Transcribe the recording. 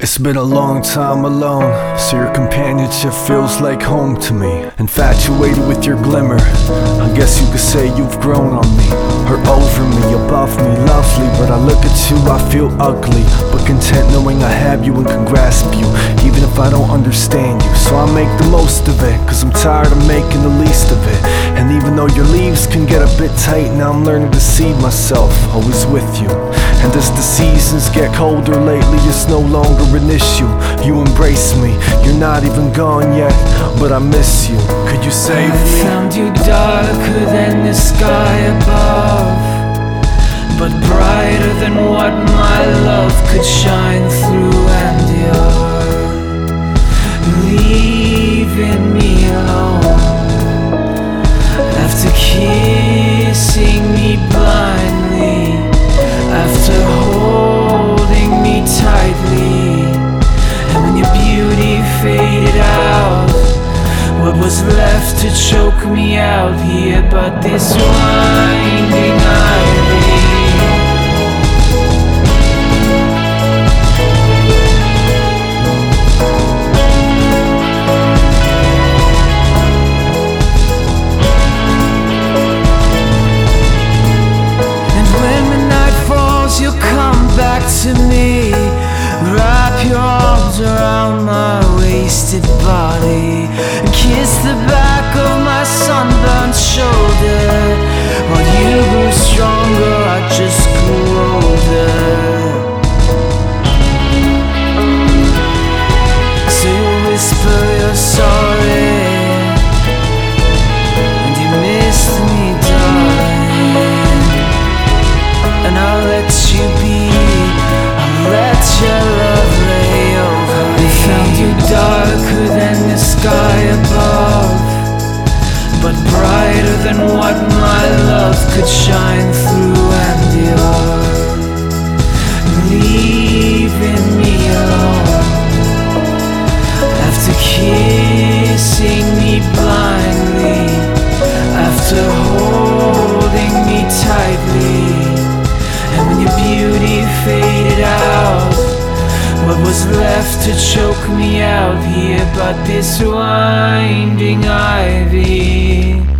It's been a long time alone, so your companionship feels like home to me. Infatuated with your glimmer, I guess you could say you've grown on me. Or over me, above me, lovely. But I look at you, I feel ugly, but content knowing I have you and can grasp you, even if I don't understand you. So I make the most of it, cause I'm tired of making the least of it. And even though your leaves can get a bit tight, now I'm learning to see myself always with you. And as the seasons get colder lately, it's no longer an issue. You embrace me, you're not even gone yet, but I miss you. Could you save me? I found you darker than the sky above, but brighter than what my love could shine through. And you're leaving me alone after kissing me blindly, after holding me tightly. And when your beauty faded out, what was left to choke me out here but this winding ivy? And when the night falls, you'll come back to me, wrap your arms around my wasted body, and kiss the back of my sunburned shoulder. While you grew stronger, I just grew older. So you whisper you're sorry, and you missed me, darling. And I'll let you be, I'll let your love lay over me. They found you darker than the sky above, but brighter than what my love could shine through. And you're leaving me alone after kissing me blindly, after holding me tightly. And when your beauty faded out, what was left to choke me out here but this winding ivy?